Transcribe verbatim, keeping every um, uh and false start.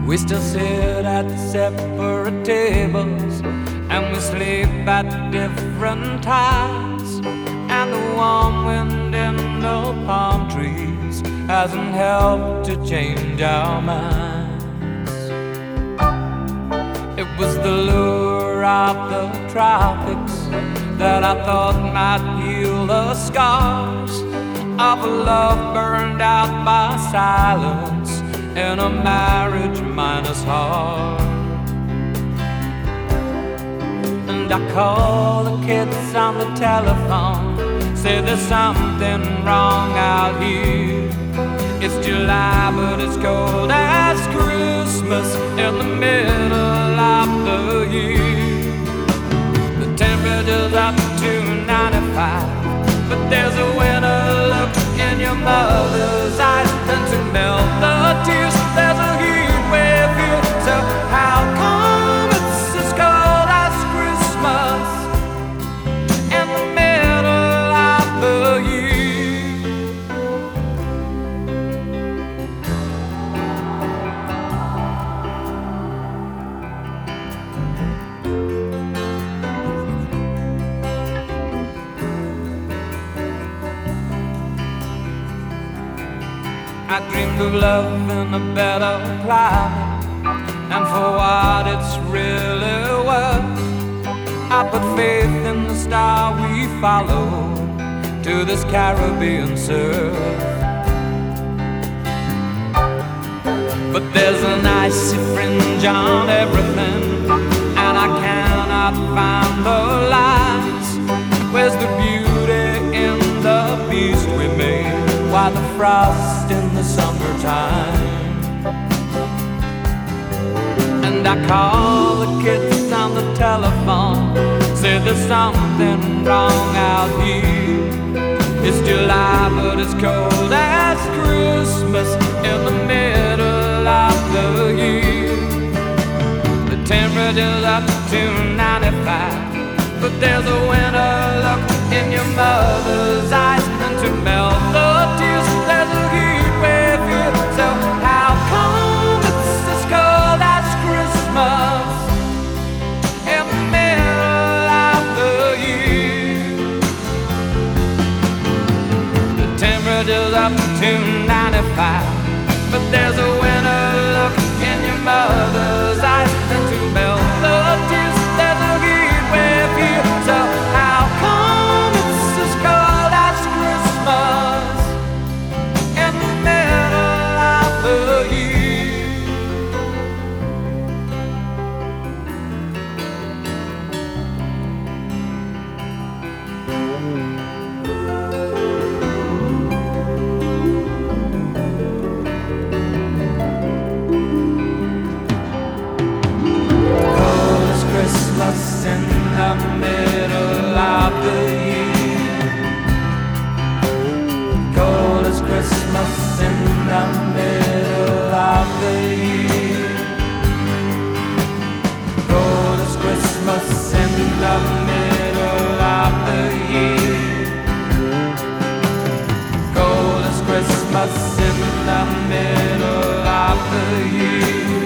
We still sit at separate tables, and we sleep at different times. And the warm wind in the palm trees hasn't helped to change our minds. It was the lure of the tropics that I thought might heal the scars of a love burned out by silence in a marriage minus heart. And I call the kids on the telephone, say there's something wrong out here. It's July but it's cold as Christmas in the middle of the year. The temperature's up to ninety-five, but there's a winter look in your mother's eyes, and to melt the tears there's a heat wave here. So how come it's as cold as Christmas in the middle of the year? I dreamed of love in a better climate, and for what it's really worth, I put faith in the star we follow to this Caribbean surf. But there's an icy fringe on everything, and I cannot find the lines. Where's the beauty in the beast we made? Why the frost in the summertime? And I call the kids on the telephone, say there's something wrong out here. It's July but it's cold as Christmas in the middle of the year. The temperature's up to ninety-five, but there's a winter look in your mother's eyes, and to melt the tears there's a heat wave here. So how come it's as cold as Christmas in the middle of the year? The temperature's up to ninety-five, but there's a winter look in your mother's eyes, and to melt the tears there's a heat wave here. So how come it's as cold as Christmas in the middle of the year? Cold as Christmas in the middle of the year. Cold as Christmas in the middle of the year. Cold as Christmas in the middle of the year. Cold as Christmas in the middle of the year.